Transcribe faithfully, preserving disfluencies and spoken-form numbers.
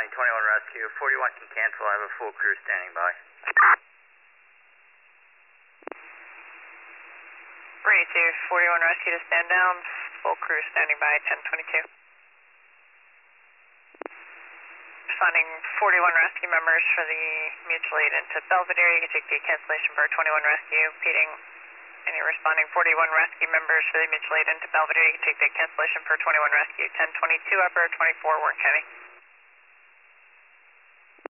responding twenty-one rescue. forty-one can cancel. I have a full crew standing by. Brady two, forty-one rescue to stand down. Full crew standing by, ten twenty-two. Responding forty-one rescue members for the mutual aid into Belvedere. You can take the cancellation for twenty-one rescue. Repeating, any responding forty-one rescue members for the mutual aid into Belvedere. You can take the cancellation for twenty-one rescue. ten twenty-two upper, twenty-four Warren County.